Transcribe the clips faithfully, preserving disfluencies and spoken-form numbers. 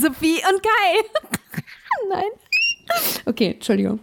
Anne-Sophie und Kai. Nein. Okay, Entschuldigung.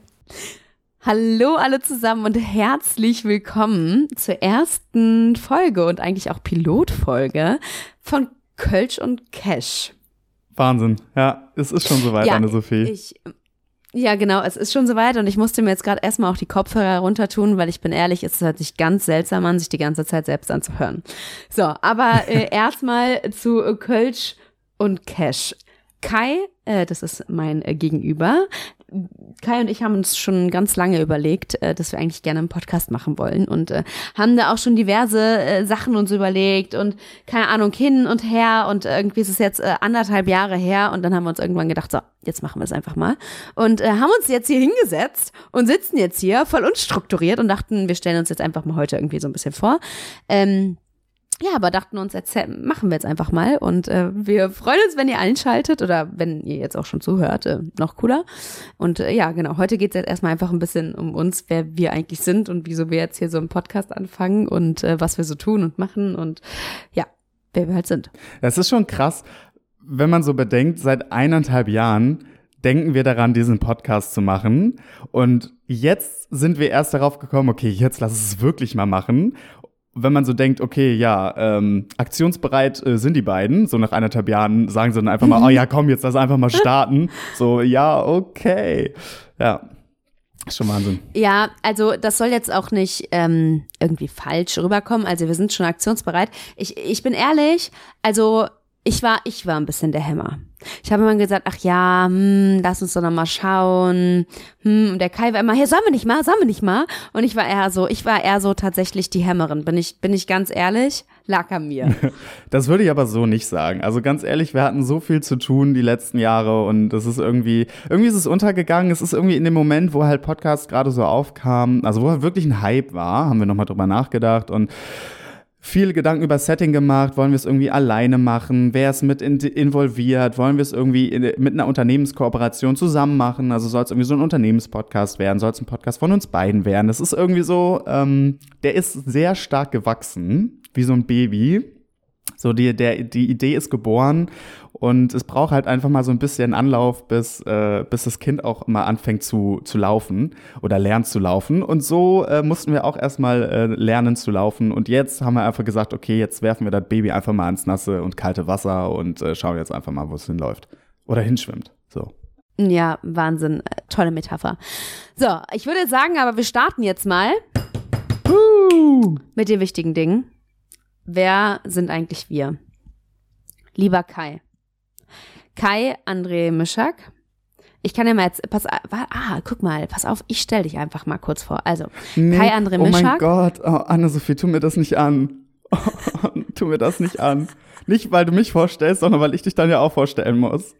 Hallo alle zusammen und herzlich willkommen zur ersten Folge und eigentlich auch Pilotfolge von Kölsch und Cash. Wahnsinn, ja, es ist schon soweit, ja, Anne-Sophie. Ich, ja, genau, es ist schon soweit und ich musste mir jetzt gerade erstmal auch die Kopfhörer runter tun, weil ich bin ehrlich, es hört sich ganz seltsam an, sich die ganze Zeit selbst anzuhören. So, aber äh, erstmal zu äh, Kölsch und Cash. Kai, äh, das ist mein äh, Gegenüber. Kai und ich haben uns schon ganz lange überlegt, äh, dass wir eigentlich gerne einen Podcast machen wollen und äh, haben da auch schon diverse äh, Sachen uns überlegt und keine Ahnung, hin und her und irgendwie ist es jetzt äh, anderthalb Jahre her und dann haben wir uns irgendwann gedacht, so, jetzt machen wir es einfach mal und äh, haben uns jetzt hier hingesetzt und sitzen jetzt hier voll unstrukturiert und dachten, wir stellen uns jetzt einfach mal heute irgendwie so ein bisschen vor. Ähm, Ja, aber dachten uns, erzähl, machen wir jetzt einfach mal und äh, wir freuen uns, wenn ihr einschaltet oder wenn ihr jetzt auch schon zuhört, äh, noch cooler. Und äh, ja, genau, heute geht es jetzt erstmal einfach ein bisschen um uns, wer wir eigentlich sind und wieso wir jetzt hier so einen Podcast anfangen und äh, was wir so tun und machen und ja, wer wir halt sind. Das ist schon krass, wenn man so bedenkt, seit eineinhalb Jahren denken wir daran, diesen Podcast zu machen und jetzt sind wir erst darauf gekommen, okay, jetzt lass es wirklich mal machen. Wenn man so denkt, okay, ja, ähm, aktionsbereit äh, sind die beiden, so nach eineinhalb Jahren sagen sie dann einfach mal, oh ja, komm, jetzt lass einfach mal starten. So, ja, okay. Ja, ist schon Wahnsinn. Ja, also das soll jetzt auch nicht ähm, irgendwie falsch rüberkommen. Also wir sind schon aktionsbereit. Ich, ich bin ehrlich, also ich war, ich war ein bisschen der Hämmer. Ich habe immer gesagt, ach ja, hm, lass uns doch noch mal schauen. Hm, und der Kai war immer, hey, sollen wir nicht mal, sollen wir nicht mal? Und ich war eher so, ich war eher so tatsächlich die Hämmerin. Bin ich, bin ich ganz ehrlich, lag an mir. Das würde ich aber so nicht sagen. Also ganz ehrlich, wir hatten so viel zu tun die letzten Jahre und das ist irgendwie, irgendwie ist es untergegangen. Es ist irgendwie in dem Moment, wo halt Podcast gerade so aufkam, also wo halt wirklich ein Hype war, haben wir nochmal drüber nachgedacht und viele Gedanken über Setting gemacht, wollen wir es irgendwie alleine machen, wer ist mit in, involviert, wollen wir es irgendwie in, mit einer Unternehmenskooperation zusammen machen, also soll es irgendwie so ein Unternehmenspodcast werden, soll es ein Podcast von uns beiden werden, das ist irgendwie so, ähm, der ist sehr stark gewachsen, wie so ein Baby, so die, der, die Idee ist geboren und es braucht halt einfach mal so ein bisschen Anlauf, bis, äh, bis das Kind auch mal anfängt zu, zu laufen oder lernt zu laufen. Und so äh, mussten wir auch erstmal äh, lernen zu laufen. Und jetzt haben wir einfach gesagt, okay, jetzt werfen wir das Baby einfach mal ins nasse und kalte Wasser und äh, schauen jetzt einfach mal, wo es hinläuft. Oder hinschwimmt. So. Ja, Wahnsinn. Tolle Metapher. So, ich würde sagen, aber wir starten jetzt mal uh. mit den wichtigen Dingen. Wer sind eigentlich wir? Lieber Kai. Kai André Mischak. Ich kann ja mal jetzt, pass, ah, guck mal, pass auf, ich stell dich einfach mal kurz vor. Also, nee, Kai André Mischak. Oh mein Gott, oh, Anne-Sophie, tu mir das nicht an. Oh, tu mir das nicht an. Nicht, weil du mich vorstellst, sondern weil ich dich dann ja auch vorstellen muss.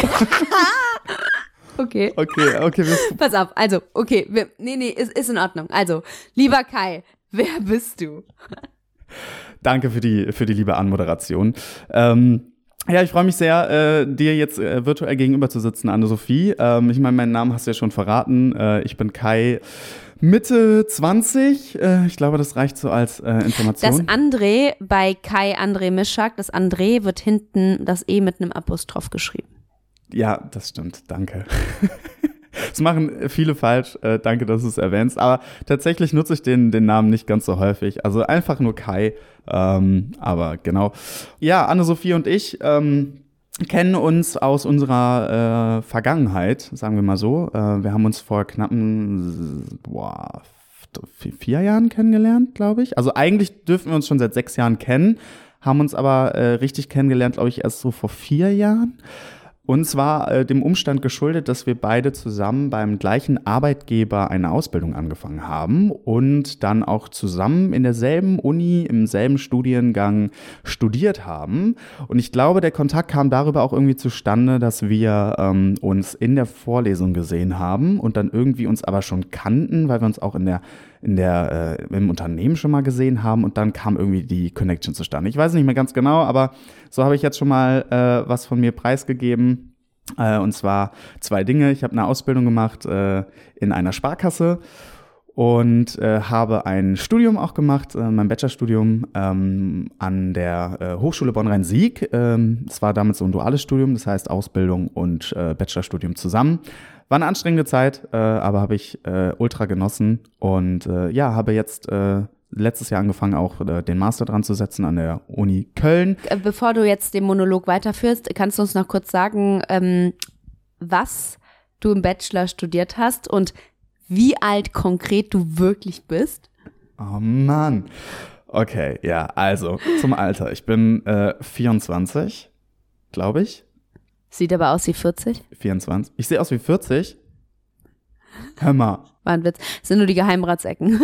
Okay. Okay, okay. Wir pass auf, also, okay, wir, nee, nee, ist, ist in Ordnung. Also, lieber Kai, wer bist du? Danke für die, für die liebe Anmoderation. Ähm, ja, ich freue mich sehr, äh, dir jetzt äh, virtuell gegenüber zu sitzen, Anne-Sophie. Ähm, ich meine, meinen Namen hast du ja schon verraten. Äh, ich bin Kai, Mitte zwanzig. Äh, ich glaube, das reicht so als äh, Information. Das André bei Kai André Mischak, das André wird hinten das E mit einem Apostroph geschrieben. Ja, das stimmt. Danke. Das machen viele falsch, äh, danke, dass du es erwähnst, aber tatsächlich nutze ich den, den Namen nicht ganz so häufig, also einfach nur Kai, ähm, aber genau. Ja, Anne-Sophie und ich ähm, kennen uns aus unserer äh, Vergangenheit, sagen wir mal so. Äh, wir haben uns vor knappen boah, vier Jahren kennengelernt, glaube ich. Also eigentlich dürfen wir uns schon seit sechs Jahren kennen, haben uns aber äh, richtig kennengelernt, glaube ich, erst so vor vier Jahren. Und zwar äh, dem Umstand geschuldet, dass wir beide zusammen beim gleichen Arbeitgeber eine Ausbildung angefangen haben und dann auch zusammen in derselben Uni, im selben Studiengang studiert haben. Und ich glaube, der Kontakt kam darüber auch irgendwie zustande, dass wir ähm, uns in der Vorlesung gesehen haben und dann irgendwie uns aber schon kannten, weil wir uns auch in der in der, äh, im Unternehmen schon mal gesehen haben und dann kam irgendwie die Connection zustande. Ich weiß nicht mehr ganz genau, aber so habe ich jetzt schon mal äh, was von mir preisgegeben. Äh, und zwar zwei Dinge. Ich habe eine Ausbildung gemacht äh, in einer Sparkasse und äh, habe ein Studium auch gemacht, äh, mein Bachelorstudium ähm, an der äh, Hochschule Bonn-Rhein-Sieg. Ähm, es war damals so ein duales Studium, das heißt Ausbildung und äh, Bachelorstudium zusammen. War eine anstrengende Zeit, äh, aber habe ich äh, ultra genossen und äh, ja, habe jetzt äh, letztes Jahr angefangen, auch äh, den Master dran zu setzen an der Uni Köln. Bevor du jetzt den Monolog weiterführst, kannst du uns noch kurz sagen, ähm, was du im Bachelor studiert hast und wie alt konkret du wirklich bist? Oh Mann. Okay, ja, also zum Alter. Ich bin äh, vierundzwanzig, glaube ich. Sieht aber aus wie vierzig. vierundzwanzig. Ich sehe aus wie vierzig. Hör mal. War ein Witz. Das sind nur die Geheimratsecken.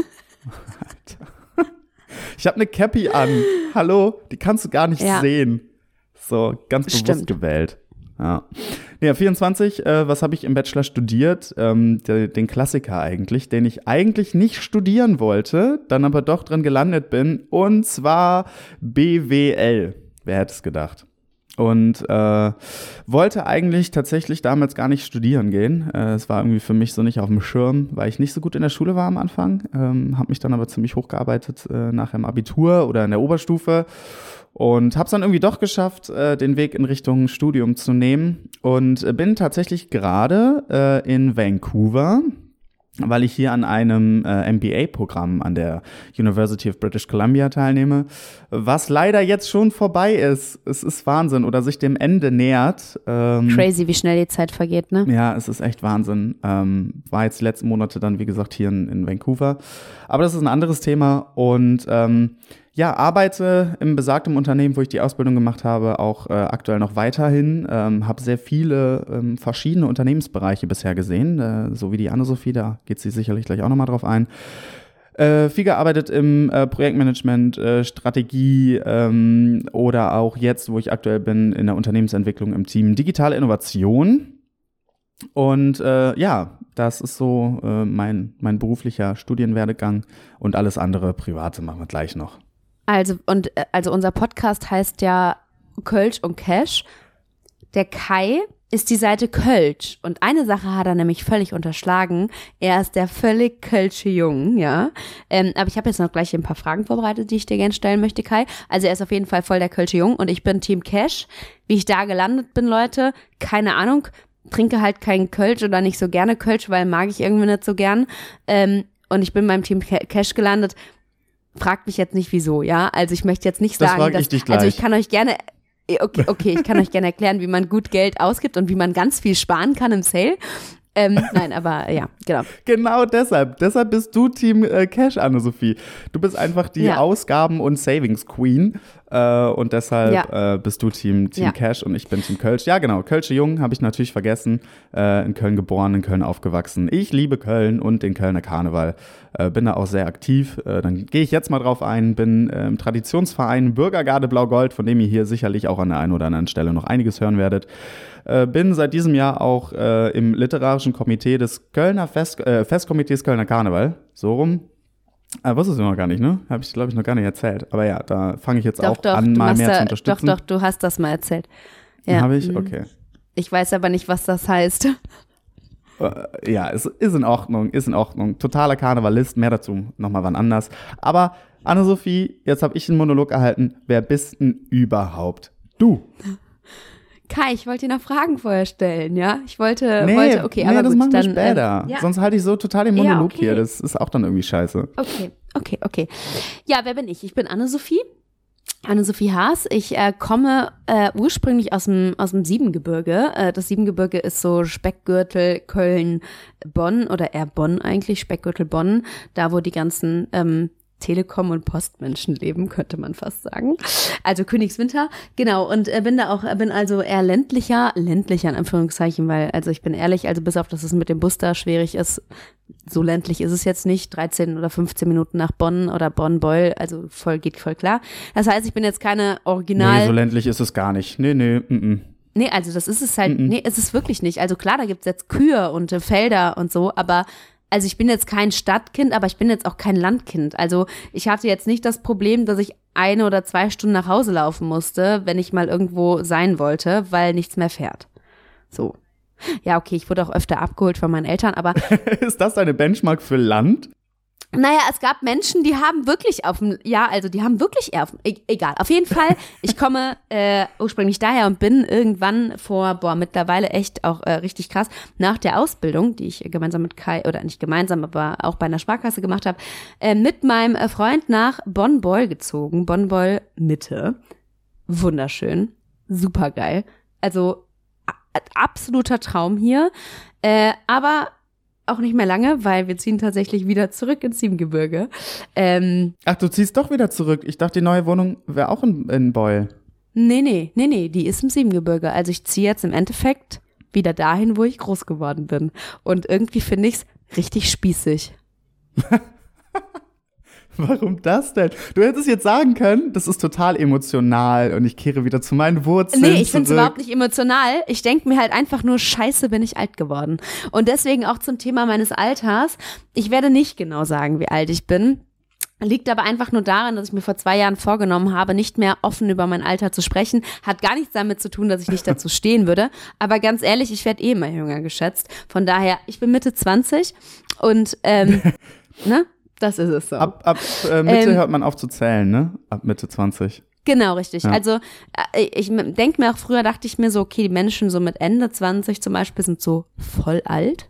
Alter. Ich habe eine Cappy an. Hallo, die kannst du gar nicht ja. sehen. So, ganz bewusst Stimmt. gewählt. Ja, ja vierundzwanzig, äh, was habe ich im Bachelor studiert? Ähm, de, den Klassiker eigentlich, den ich eigentlich nicht studieren wollte, dann aber doch drin gelandet bin, und zwar B W L. Wer hätte es gedacht? Und äh, wollte eigentlich tatsächlich damals gar nicht studieren gehen. Äh, es war irgendwie für mich so nicht auf dem Schirm, weil ich nicht so gut in der Schule war am Anfang. Ähm, habe mich dann aber ziemlich hochgearbeitet äh, nach dem Abitur oder in der Oberstufe. Und habe es dann irgendwie doch geschafft, äh, den Weg in Richtung Studium zu nehmen. Und äh, bin tatsächlich gerade äh, in Vancouver, weil ich hier an einem äh, M B A-Programm an der University of British Columbia teilnehme, was leider jetzt schon vorbei ist. Es ist Wahnsinn oder sich dem Ende nähert. Ähm, Crazy, wie schnell die Zeit vergeht, ne? Ja, es ist echt Wahnsinn. Ähm, war jetzt die letzten Monate dann, wie gesagt, hier in, in Vancouver. Aber das ist ein anderes Thema und ähm, ja, arbeite im besagten Unternehmen, wo ich die Ausbildung gemacht habe, auch äh, aktuell noch weiterhin. Ähm, habe sehr viele ähm, verschiedene Unternehmensbereiche bisher gesehen, äh, so wie die Anne-Sophie, da geht sie sicherlich gleich auch nochmal drauf ein. Äh, viel gearbeitet im äh, Projektmanagement, äh, Strategie ähm, oder auch jetzt, wo ich aktuell bin, in der Unternehmensentwicklung im Team Digitale Innovation. Und äh, ja, das ist so äh, mein, mein beruflicher Studienwerdegang und alles andere Private machen wir gleich noch. Also, und, also unser Podcast heißt ja Kölsch und Cash. Der Kai ist die Seite Kölsch. Und eine Sache hat er nämlich völlig unterschlagen. Er ist der völlig kölsche Jung, ja. Ähm, aber ich habe jetzt noch gleich ein paar Fragen vorbereitet, die ich dir gerne stellen möchte, Kai. Also er ist auf jeden Fall voll der kölsche Jung und ich bin Team Cash. Wie ich da gelandet bin, Leute, keine Ahnung. Trinke halt keinen Kölsch oder nicht so gerne Kölsch, weil mag ich irgendwie nicht so gern. Ähm, und ich bin beim Team Cash gelandet. Fragt mich jetzt nicht, wieso, ja? Also ich möchte jetzt nicht sagen, das frag dass, ich dich gleich. Also ich kann euch gerne, okay, okay, ich kann euch gerne erklären, wie man gut Geld ausgibt und wie man ganz viel sparen kann im Sale. Ähm, nein, aber ja, genau. Genau deshalb. Deshalb bist du Team äh, Cash, Anne-Sophie. Du bist einfach die ja. Ausgaben- und Savings-Queen. Äh, und deshalb ja. äh, bist du Team, Team ja. Cash und ich bin Team Kölsch. Ja, genau. Kölsche Jung habe ich natürlich vergessen. Äh, in Köln geboren, in Köln aufgewachsen. Ich liebe Köln und den Kölner Karneval. Äh, bin da auch sehr aktiv. Äh, dann gehe ich jetzt mal drauf ein. Bin äh, im Traditionsverein Bürgergarde Blau-Gold, von dem ihr hier sicherlich auch an der einen oder anderen Stelle noch einiges hören werdet. Äh, bin seit diesem Jahr auch äh, im literarischen Komitee des Kölner Fest, äh, Festkomitees Kölner Karneval. So rum. Ah, wusstest du noch gar nicht, ne? Habe ich, glaube ich, noch gar nicht erzählt. Aber ja, da fange ich jetzt doch, auch doch, an, mal mehr da, zu unterstützen. Doch, doch, du hast das mal erzählt. Ja. Habe ich? Okay. Ich weiß aber nicht, was das heißt. Äh, ja, es ist in Ordnung, ist in Ordnung. Totaler Karnevalist, mehr dazu nochmal wann anders. Aber Anne-Sophie, jetzt habe ich einen Monolog erhalten. Wer bist denn überhaupt du? Kai, ich wollte dir noch Fragen vorher stellen, ja? Ich wollte, nee, wollte okay, nee, aber das gut, machen wir dann, später. Ähm, ja. Sonst halte ich so total den Monolog ja, okay. hier. Das ist auch dann irgendwie scheiße. Okay, okay, okay. Ja, wer bin ich? Ich bin Anne-Sophie. Anne-Sophie Haas. Ich äh, komme äh, ursprünglich aus dem aus dem Siebengebirge. Äh, das Siebengebirge ist so Speckgürtel Köln, Bonn oder eher Bonn eigentlich, Speckgürtel Bonn, da wo die ganzen ähm, Telekom- und Postmenschen leben, könnte man fast sagen. Also Königswinter, genau. Und äh, bin da auch, bin also eher ländlicher, ländlicher in Anführungszeichen, weil, also ich bin ehrlich, also bis auf, dass es mit dem Bus da schwierig ist, so ländlich ist es jetzt nicht, dreizehn oder fünfzehn Minuten nach Bonn oder Bonn-Beul, also voll, geht voll klar. Das heißt, ich bin jetzt keine Original... Nee, so ländlich ist es gar nicht. Nee, nee, mm, mm. Nee, also das ist es halt, mm, mm. nee, ist es wirklich nicht. Also klar, da gibt's jetzt Kühe und äh, Felder und so, aber also ich bin jetzt kein Stadtkind, aber ich bin jetzt auch kein Landkind. Also ich hatte jetzt nicht das Problem, dass ich eine oder zwei Stunden nach Hause laufen musste, wenn ich mal irgendwo sein wollte, weil nichts mehr fährt. So. Ja, okay, ich wurde auch öfter abgeholt von meinen Eltern, aber... Ist das deine Benchmark für Land? Naja, es gab Menschen, die haben wirklich auf dem, ja, also die haben wirklich eher auf dem, e- egal, auf jeden Fall, ich komme äh, ursprünglich daher und bin irgendwann vor, boah, mittlerweile echt auch äh, richtig krass, nach der Ausbildung, die ich gemeinsam mit Kai, oder nicht gemeinsam, aber auch bei einer Sparkasse gemacht habe, äh, mit meinem äh, Freund nach Bonn-Beul gezogen, Bonn-Beul Mitte, wunderschön, super geil, also a- absoluter Traum hier, äh, aber auch nicht mehr lange, weil wir ziehen tatsächlich wieder zurück ins Siebengebirge. Ähm, Ach, du ziehst doch wieder zurück. Ich dachte, die neue Wohnung wäre auch in, in Beul. nee, nee, nee, nee, die ist im Siebengebirge. Also ich ziehe jetzt im Endeffekt wieder dahin, wo ich groß geworden bin. Und irgendwie finde ich es richtig spießig. Warum das denn? Du hättest jetzt sagen können, das ist total emotional und ich kehre wieder zu meinen Wurzeln Nee, ich finde es zurück. überhaupt nicht emotional. Ich denke mir halt einfach nur, scheiße, bin ich alt geworden. Und deswegen auch zum Thema meines Alters. Ich werde nicht genau sagen, wie alt ich bin. Liegt aber einfach nur daran, dass ich mir vor zwei Jahren vorgenommen habe, nicht mehr offen über mein Alter zu sprechen. Hat gar nichts damit zu tun, dass ich nicht dazu stehen würde. Aber ganz ehrlich, ich werde eh immer jünger geschätzt. Von daher, ich bin Mitte zwanzig und ähm, ne? Das ist es so. Ab, ab äh, Mitte Ähm, hört man auf zu zählen, ne? Ab Mitte zwanzig. Genau, richtig. Ja. Also äh, ich denke mir auch, früher dachte ich mir so, okay, die Menschen so mit Ende zwanzig zum Beispiel sind so voll alt.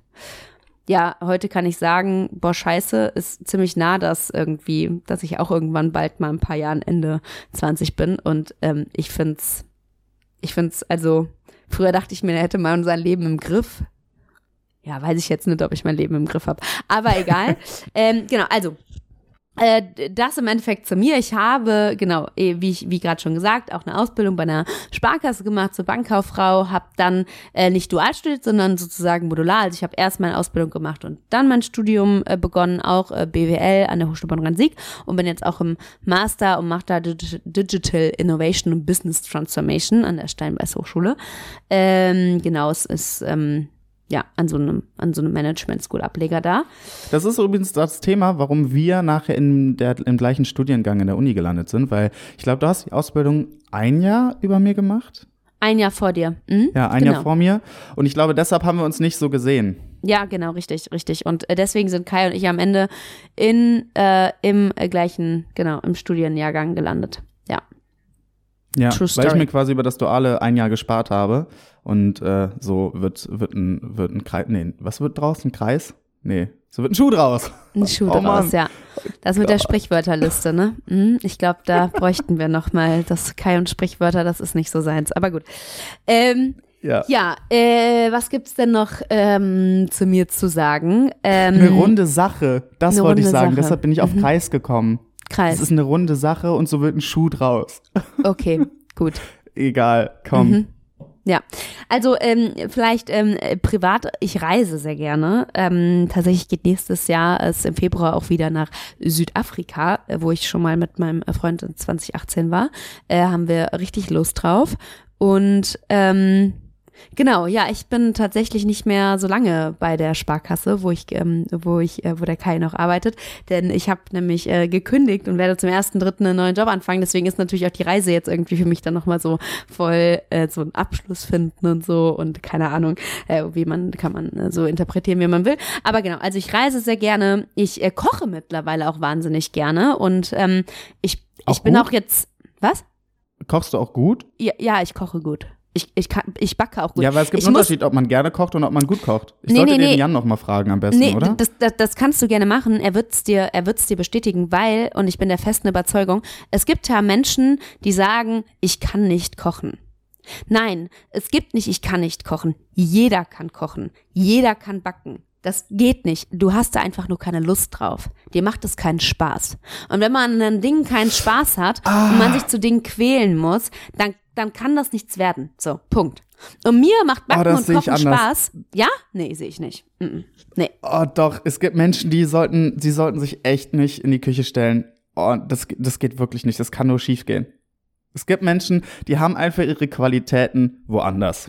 Ja, heute kann ich sagen, boah, scheiße, ist ziemlich nah, dass irgendwie, dass ich auch irgendwann bald mal ein paar Jahren Ende zwanzig bin. Und ähm, ich find's, ich find's, also früher dachte ich mir, er hätte mal sein Leben im Griff. Ja, weiß ich jetzt nicht, ob ich mein Leben im Griff habe. Aber egal. ähm, genau, also äh, das im Endeffekt zu mir. Ich habe, genau, eh, wie ich, wie gerade schon gesagt, auch eine Ausbildung bei einer Sparkasse gemacht zur Bankkauffrau, habe dann äh, nicht dual studiert, sondern sozusagen modular. Also ich habe erst meine Ausbildung gemacht und dann mein Studium äh, begonnen, auch äh, B W L an der Hochschule Bonn-Rhein-Sieg und bin jetzt auch im Master und mache da Dig- Digital Innovation und Business Transformation an der Steinbeis Hochschule. Ähm, genau, es ist ähm, ja, an so einem, an so einem Management-School-Ableger da. Das ist übrigens das Thema, warum wir nachher in der, im gleichen Studiengang in der Uni gelandet sind, weil ich glaube, du hast die Ausbildung ein Jahr über mir gemacht. Ein Jahr vor dir. Mhm, Ja, ein genau. Jahr vor mir. Und ich glaube, deshalb haben wir uns nicht so gesehen. Ja, genau, richtig, richtig. Und äh, deswegen sind Kai und ich am Ende in, äh, im äh, gleichen, genau, im Studienjahrgang gelandet. Ja. Ja, True weil ich story. mir quasi über das Duale ein Jahr gespart habe. Und äh, so wird, wird ein, wird ein Kreis, nee, was wird draus? Ein Kreis? Nee, so wird ein Schuh draus. Ein Schuh Oh draus, Mann. ja. Das mit der Sprichwörterliste, ne? Mhm, ich glaube, da bräuchten wir noch mal das Kai und Sprichwörter, das ist nicht so seins. Aber gut. Ähm, Ja. ja, äh, was gibt's denn noch ähm, zu mir zu sagen? Ähm, Eine runde Sache, das eine wollte ich runde sagen. Sache. Deshalb bin ich auf Mhm. Kreis gekommen. Kreis. Es ist eine runde Sache und so wird ein Schuh draus. Okay, gut. Egal, komm. Mhm. Ja, also ähm, vielleicht ähm, äh, privat, ich reise sehr gerne. Ähm, tatsächlich geht nächstes Jahr es im Februar auch wieder nach Südafrika, äh, wo ich schon mal mit meinem Freund in zwanzig achtzehn war. Äh, haben wir richtig Lust drauf. Und ähm, genau, ja, ich bin tatsächlich nicht mehr so lange bei der Sparkasse, wo ich, ähm, wo ich, äh, wo der Kai noch arbeitet, denn ich habe nämlich äh, gekündigt und werde zum ersten Dritten einen neuen Job anfangen. Deswegen ist natürlich auch die Reise jetzt irgendwie für mich dann nochmal so voll äh, so einen Abschluss finden und so und keine Ahnung, äh, wie man kann man äh, so interpretieren, wie man will. Aber genau, also ich reise sehr gerne. Ich äh, koche mittlerweile auch wahnsinnig gerne und ähm, ich, ich Auch bin gut? auch jetzt, was? Kochst du auch gut? Ja, ja, ich koche gut. Ich, ich, kann, ich backe auch gut. Ja, weil es gibt ich einen muss, Unterschied, ob man gerne kocht und ob man gut kocht. Ich Nee, sollte nee, den nee. Jan noch mal fragen am besten, Nee, oder? das, das, das kannst du gerne machen. Er wird's dir, er wird's dir bestätigen, weil, und ich bin der festen Überzeugung, es gibt ja Menschen, die sagen, ich kann nicht kochen. Nein, es gibt nicht, ich kann nicht kochen. Jeder kann kochen. Jeder kann backen. Das geht nicht. Du hast da einfach nur keine Lust drauf. Dir macht es keinen Spaß. Und wenn man an einem Ding keinen Spaß hat Ah. und man sich zu Dingen quälen muss, dann, dann kann das nichts werden. So, Punkt. Und mir macht Backen das und sehe ich Kochen anders. Spaß. Ja? Nee, sehe ich nicht. Mm-mm. Nee. Oh, doch, es gibt Menschen, die sollten, die sollten sich echt nicht in die Küche stellen. Oh, das, das geht wirklich nicht. Das kann nur schief gehen. Es gibt Menschen, die haben einfach ihre Qualitäten woanders.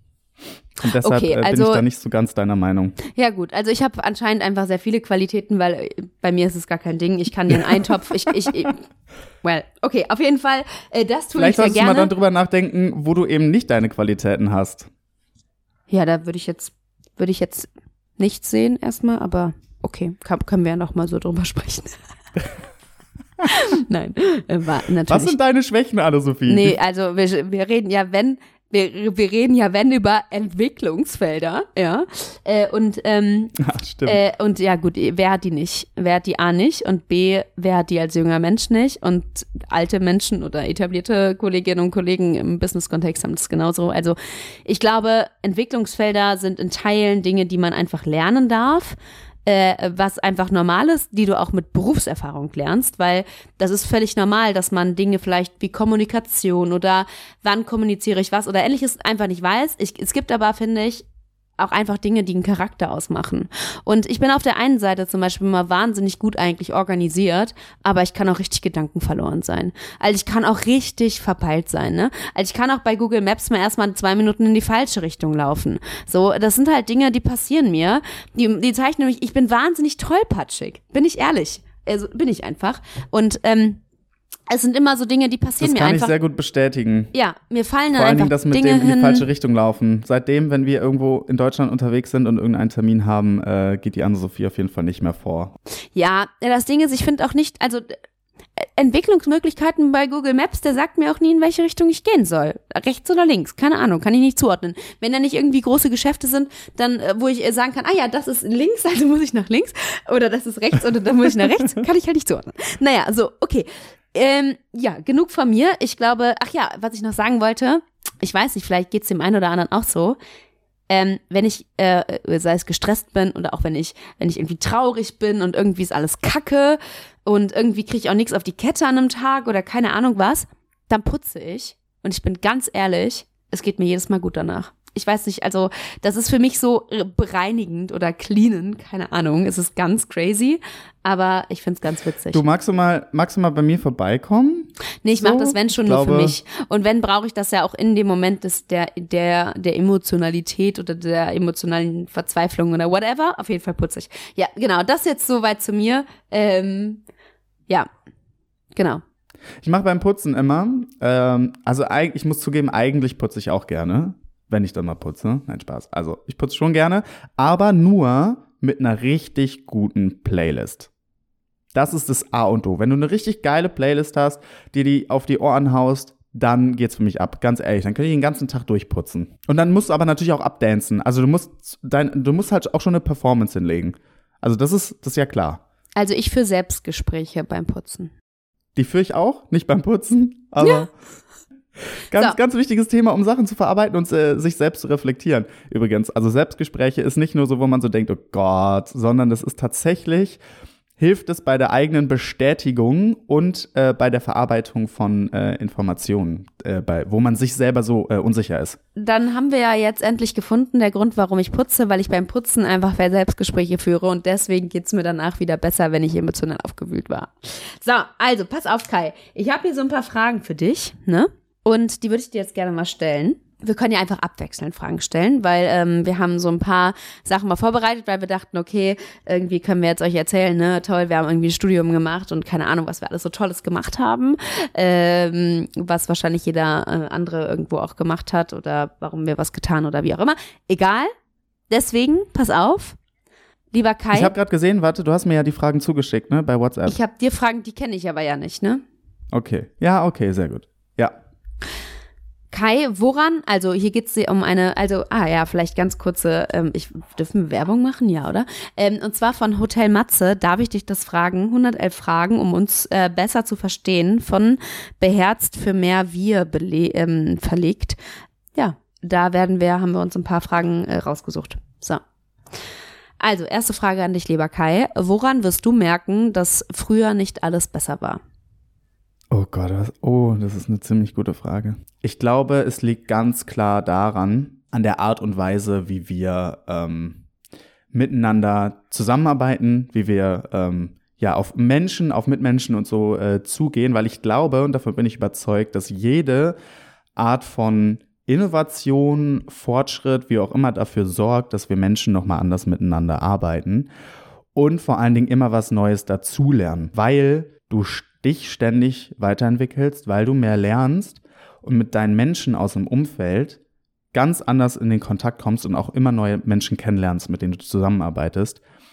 Und deshalb Okay, äh, bin also- ich da nicht so ganz deiner Meinung. Ja gut, also ich habe anscheinend einfach sehr viele Qualitäten, weil äh, bei mir ist es gar kein Ding. Ich kann den Eintopf, ich, ich, ich, well, okay, auf jeden Fall, äh, das tue Vielleicht ich sehr solltest du mal gerne. dann drüber nachdenken, wo du eben nicht deine Qualitäten hast. Ja, da würde ich jetzt, würde ich jetzt nichts sehen erstmal, aber okay, kann, können wir ja noch mal so drüber sprechen. Nein, äh, war natürlich. Was sind deine Schwächen, Anne-Sophie? Nee, also wir, wir reden ja, wenn, wir, wir reden ja, wenn, über Entwicklungsfelder, ja. Äh, und, ähm, ja, stimmt. Äh, und ja, gut, wer hat die nicht? Wer hat die A nicht? Und B, wer hat die als junger Mensch nicht? Und alte Menschen oder etablierte Kolleginnen und Kollegen im Business-Kontext haben das genauso. Also ich glaube, Entwicklungsfelder sind in Teilen Dinge, die man einfach lernen darf. Äh, was einfach normal ist, die du auch mit Berufserfahrung lernst, weil das ist völlig normal, dass man Dinge vielleicht wie Kommunikation oder wann kommuniziere ich was oder ähnliches einfach nicht weiß. Ich, es gibt aber, finde ich, auch einfach Dinge, die einen Charakter ausmachen. Und ich bin auf der einen Seite zum Beispiel immer wahnsinnig gut eigentlich organisiert, aber ich kann auch richtig gedankenverloren sein. Also ich kann auch richtig verpeilt sein, ne? Also ich kann auch bei Google Maps mal erstmal zwei Minuten in die falsche Richtung laufen. So, das sind halt Dinge, die passieren mir. Die, die zeichnen mich, ich bin wahnsinnig tollpatschig. Bin ich ehrlich. Also bin ich einfach. Und, ähm, es sind immer so Dinge, die passieren mir einfach. Das kann ich sehr gut bestätigen. Ja, mir fallen dann Vor allen einfach Dingen das mit Dinge dem in die hin. falsche Richtung laufen. Seitdem, wenn wir irgendwo in Deutschland unterwegs sind und irgendeinen Termin haben, äh, geht die Anne-Sophie auf jeden Fall nicht mehr vor. Ja, das Ding ist, ich finde auch nicht, also Entwicklungsmöglichkeiten bei Google Maps, der sagt mir auch nie, in welche Richtung ich gehen soll. Rechts oder links, keine Ahnung, kann ich nicht zuordnen. Wenn da nicht irgendwie große Geschäfte sind, dann, wo ich sagen kann, ah ja, das ist links, also muss ich nach links, oder das ist rechts, oder dann muss ich nach rechts, kann ich halt nicht zuordnen. Naja, so, okay. Ähm, ja, genug von mir. Ich glaube, ach ja, was ich noch sagen wollte, ich weiß nicht, vielleicht geht's dem einen oder anderen auch so, ähm, wenn ich, äh, sei es gestresst bin oder auch wenn ich, wenn ich irgendwie traurig bin und irgendwie ist alles kacke und irgendwie kriege ich auch nichts auf die Kette an einem Tag oder keine Ahnung was, dann putze ich und ich bin ganz ehrlich, es geht mir jedes Mal gut danach. Ich weiß nicht, also das ist für mich so bereinigend oder cleanen, keine Ahnung, es ist ganz crazy, aber ich find's ganz witzig. Du, magst du mal, magst du mal bei mir vorbeikommen? Nee, ich so? mach das, wenn schon, ich nur glaube, für mich. Und wenn, brauche ich das ja auch in dem Moment des, der, der, der Emotionalität oder der emotionalen Verzweiflung oder whatever, auf jeden Fall putze ich. Ja, genau, das jetzt soweit zu mir, ähm, ja, genau. Ich mache beim Putzen immer, ähm, also ich muss zugeben, eigentlich putze ich auch gerne. Wenn ich dann mal putze. Nein, Spaß. Also, ich putze schon gerne, aber nur mit einer richtig guten Playlist. Das ist das A und O. Wenn du eine richtig geile Playlist hast, die die auf die Ohren haust, dann geht's für mich ab. Ganz ehrlich, dann kann ich den ganzen Tag durchputzen. Und dann musst du aber natürlich auch abdancen. Also, du musst dein, du musst halt auch schon eine Performance hinlegen. Also, das ist, das ist ja klar. Also, ich führe Selbstgespräche beim Putzen. Die führe ich auch, nicht beim Putzen, aber ja. Ganz, so. ganz wichtiges Thema, um Sachen zu verarbeiten und äh, sich selbst zu reflektieren. Übrigens, also Selbstgespräche ist nicht nur so, wo man so denkt, oh Gott, sondern es ist tatsächlich, hilft es bei der eigenen Bestätigung und äh, bei der Verarbeitung von äh, Informationen, äh, bei, wo man sich selber so äh, unsicher ist. Dann haben wir ja jetzt endlich gefunden, der Grund, warum ich putze, weil ich beim Putzen einfach Selbstgespräche führe und deswegen geht's mir danach wieder besser, wenn ich emotional aufgewühlt war. So, also, pass auf, Kai. Ich habe hier so ein paar Fragen für dich, ne? Und die würde ich dir jetzt gerne mal stellen. Wir können ja einfach abwechselnd Fragen stellen, weil ähm, wir haben so ein paar Sachen mal vorbereitet, weil wir dachten, okay, irgendwie können wir jetzt euch erzählen, ne, toll, wir haben irgendwie ein Studium gemacht und keine Ahnung, was wir alles so Tolles gemacht haben, ähm, was wahrscheinlich jeder äh, andere irgendwo auch gemacht hat oder warum wir was getan oder wie auch immer. Egal, deswegen, pass auf, lieber Kai. Ich habe gerade gesehen, warte, du hast mir ja die Fragen zugeschickt, ne, bei WhatsApp. Ich habe dir Fragen, die kenne ich aber ja nicht, ne? Okay, ja, okay, sehr gut, ja. Kai, woran, also hier geht es um eine, also, ah ja, vielleicht ganz kurze, ähm, ich, dürfen wir Werbung machen? Ja, oder? Ähm, und zwar von Hotel Matze, darf ich dich das fragen, hundertelf Fragen, um uns äh, besser zu verstehen, von beherzt für mehr wir bele- ähm, verlegt. Ja, da werden wir, haben wir uns ein paar Fragen äh, rausgesucht. So. Also, erste Frage an dich, lieber Kai. Woran wirst du merken, dass früher nicht alles besser war? Oh Gott, das, oh, das ist eine ziemlich gute Frage. Ich glaube, es liegt ganz klar daran, an der Art und Weise, wie wir ähm, miteinander zusammenarbeiten, wie wir ähm, ja auf Menschen, auf Mitmenschen und so äh, zugehen, weil ich glaube, und davon bin ich überzeugt, dass jede Art von Innovation, Fortschritt, wie auch immer dafür sorgt, dass wir Menschen nochmal anders miteinander arbeiten und vor allen Dingen immer was Neues dazulernen, weil du dich ständig weiterentwickelst, weil du mehr lernst und mit deinen Menschen aus dem Umfeld ganz anders in den Kontakt kommst und auch immer neue Menschen kennenlernst, mit denen du zusammenarbeitest.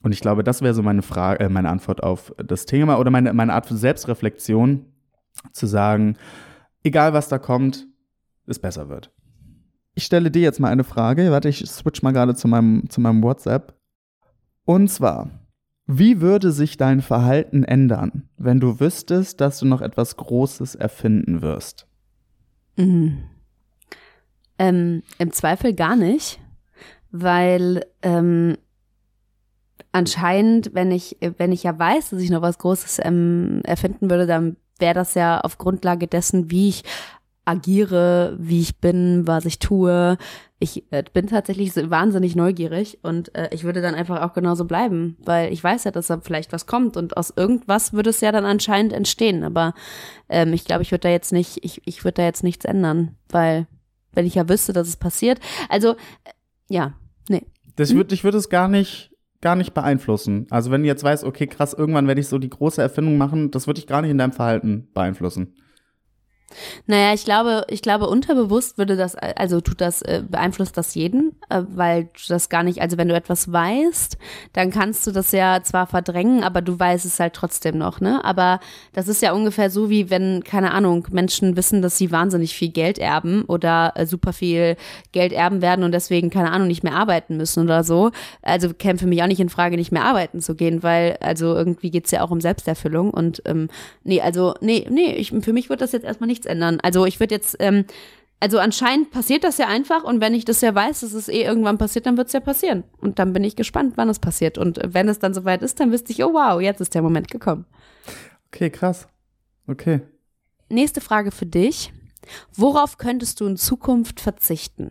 Und ich glaube, das wäre so meine Frage, äh, meine Antwort auf das Thema oder meine, meine Art für Selbstreflexion, zu sagen, egal was da kommt, es besser wird. Ich stelle dir jetzt mal eine Frage. Warte, ich switch mal gerade zu meinem, zu meinem WhatsApp. Und zwar, wie würde sich dein Verhalten ändern, wenn du wüsstest, dass du noch etwas Großes erfinden wirst? Mhm. Ähm, im Zweifel gar nicht, weil ähm, anscheinend, wenn ich, wenn ich ja weiß, dass ich noch was Großes ähm, erfinden würde, dann wäre das ja auf Grundlage dessen, wie ich agiere, wie ich bin, was ich tue. Ich äh, bin tatsächlich so wahnsinnig neugierig und äh, ich würde dann einfach auch genauso bleiben, weil ich weiß ja, dass da vielleicht was kommt und aus irgendwas würde es ja dann anscheinend entstehen. Aber ähm, ich glaube, ich würde da jetzt nicht, ich, ich würde da jetzt nichts ändern, weil wenn ich ja wüsste, dass es passiert. Also, äh, ja, nee. Das würd, ich würde es gar nicht, gar nicht beeinflussen. Also wenn du jetzt weißt, okay, krass, irgendwann werde ich so die große Erfindung machen, das würde ich gar nicht in deinem Verhalten beeinflussen. Naja, ich glaube, ich glaube, unterbewusst würde das, also tut das, äh, beeinflusst das jeden, äh, weil du das gar nicht, also wenn du etwas weißt, dann kannst du das ja zwar verdrängen, aber du weißt es halt trotzdem noch, ne? Aber das ist ja ungefähr so, wie wenn, keine Ahnung, Menschen wissen, dass sie wahnsinnig viel Geld erben oder äh, super viel Geld erben werden und deswegen, keine Ahnung, nicht mehr arbeiten müssen oder so. Also käme für mich auch nicht in Frage, nicht mehr arbeiten zu gehen, weil, also irgendwie geht's ja auch um Selbsterfüllung und, ähm, nee, also, nee, nee, ich, für mich wird das jetzt erstmal nichts ändern. Also ich würde jetzt, ähm, also anscheinend passiert das ja einfach und wenn ich das ja weiß, dass es eh irgendwann passiert, dann wird es ja passieren. Und dann bin ich gespannt, wann es passiert. Und wenn es dann soweit ist, dann wüsste ich, oh wow, jetzt ist der Moment gekommen. Okay, krass. Okay. Nächste Frage für dich. Worauf könntest du in Zukunft verzichten?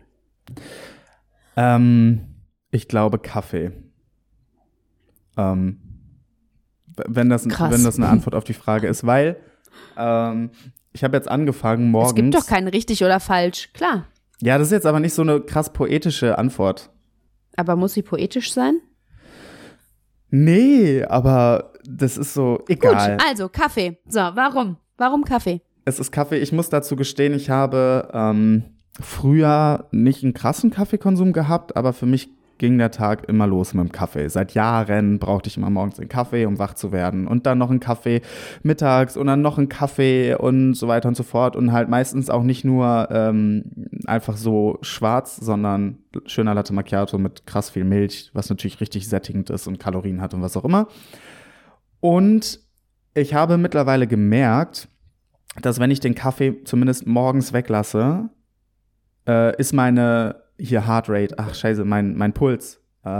Ähm, ich glaube Kaffee. Ähm, wenn das, Krass. wenn das eine Antwort auf die Frage ist, weil ähm, ich habe jetzt angefangen morgens. Es gibt doch kein richtig oder falsch, klar. Ja, das ist jetzt aber nicht so eine krass poetische Antwort. Aber muss sie poetisch sein? Nee, aber das ist so egal. Gut, also Kaffee. So, warum? Warum Kaffee? Es ist Kaffee. Ich muss dazu gestehen, ich habe ähm, früher nicht einen krassen Kaffeekonsum gehabt, aber für mich ging der Tag immer los mit dem Kaffee. Seit Jahren brauchte ich immer morgens einen Kaffee, um wach zu werden. Und dann noch einen Kaffee mittags und dann noch einen Kaffee und so weiter und so fort. Und halt meistens auch nicht nur ähm, einfach so schwarz, sondern schöner Latte Macchiato mit krass viel Milch, was natürlich richtig sättigend ist und Kalorien hat und was auch immer. Und ich habe mittlerweile gemerkt, dass wenn ich den Kaffee zumindest morgens weglasse, äh, ist meine hier Heartrate, ach scheiße, mein, mein Puls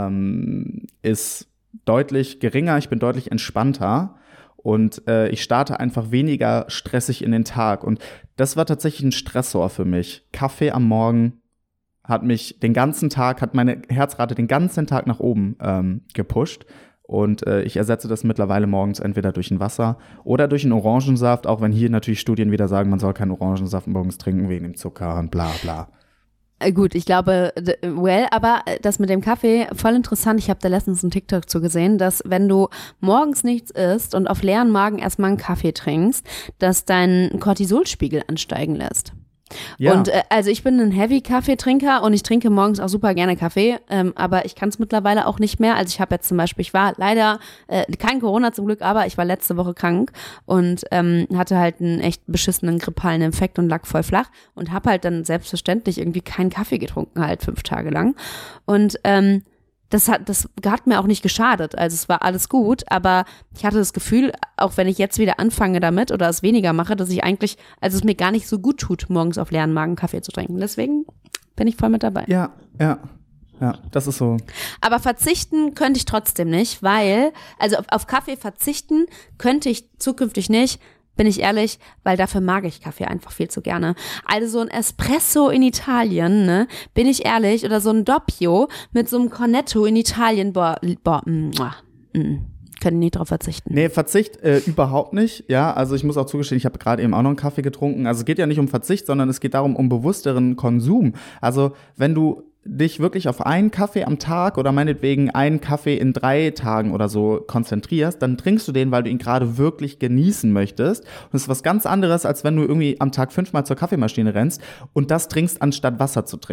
ähm, ist deutlich geringer, ich bin deutlich entspannter und äh, ich starte einfach weniger stressig in den Tag. Und das war tatsächlich ein Stressor für mich. Kaffee am Morgen hat mich den ganzen Tag, hat meine Herzrate den ganzen Tag nach oben ähm, gepusht. Und äh, ich ersetze das mittlerweile morgens entweder durch ein Wasser oder durch einen Orangensaft, auch wenn hier natürlich Studien wieder sagen, man soll keinen Orangensaft morgens trinken wegen dem Zucker und bla bla. Gut, ich glaube, well, aber das mit dem Kaffee, voll interessant. Ich habe da letztens einen TikTok zu gesehen, dass wenn du morgens nichts isst und auf leeren Magen erstmal einen Kaffee trinkst, dass dein Cortisolspiegel ansteigen lässt. Ja. Und äh, also ich bin ein Heavy-Kaffeetrinker und ich trinke morgens auch super gerne Kaffee, ähm, aber ich kann es mittlerweile auch nicht mehr. Also ich habe jetzt zum Beispiel, ich war leider, äh, kein Corona zum Glück, aber ich war letzte Woche krank und ähm, hatte halt einen echt beschissenen grippalen Infekt und lag voll flach und habe halt dann selbstverständlich irgendwie keinen Kaffee getrunken, halt fünf Tage lang. Und ähm, Das hat, das hat mir auch nicht geschadet, also es war alles gut, aber ich hatte das Gefühl, auch wenn ich jetzt wieder anfange damit oder es weniger mache, dass ich eigentlich, also es mir gar nicht so gut tut, morgens auf leeren Magen Kaffee zu trinken. Deswegen bin ich voll mit dabei. Ja, ja, ja, das ist so. Aber verzichten könnte ich trotzdem nicht, weil, also auf, auf Kaffee verzichten könnte ich zukünftig nicht, bin ich ehrlich, weil dafür mag ich Kaffee einfach viel zu gerne. Also so ein Espresso in Italien, ne, bin ich ehrlich, oder so ein Doppio mit so einem Cornetto in Italien, boah, boah, muah, mm, können nicht drauf verzichten. Nee, Verzicht äh, überhaupt nicht, ja, also ich muss auch zugestehen, ich habe gerade eben auch noch einen Kaffee getrunken, also es geht ja nicht um Verzicht, sondern es geht darum, um bewussteren Konsum. Also wenn du dich wirklich auf einen Kaffee am Tag oder meinetwegen einen Kaffee in drei Tagen oder so konzentrierst, dann trinkst du den, weil du ihn gerade wirklich genießen möchtest. Und das ist was ganz anderes, als wenn du irgendwie am Tag fünfmal zur Kaffeemaschine rennst und das trinkst, anstatt Wasser zu trinken.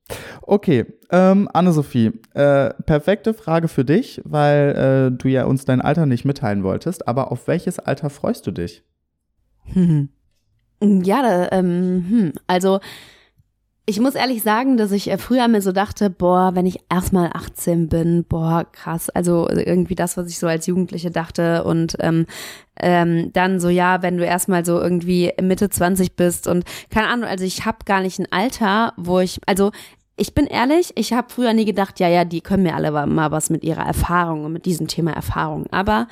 Okay, ähm, Anne-Sophie, äh, perfekte Frage für dich, weil äh, du ja uns dein Alter nicht mitteilen wolltest, aber auf welches Alter freust du dich? Hm. Ja, da, ähm, hm. also ich muss ehrlich sagen, dass ich früher mir so dachte, boah, wenn ich erstmal achtzehn bin, boah, krass, also irgendwie das, was ich so als Jugendliche dachte und ähm, ähm, dann so, ja, wenn du erstmal so irgendwie Mitte zwanzig bist und keine Ahnung, also ich habe gar nicht ein Alter, wo ich, also ich bin ehrlich, ich habe früher nie gedacht, ja, ja, die können mir alle mal was mit ihrer Erfahrung und mit diesem Thema Erfahrung, aber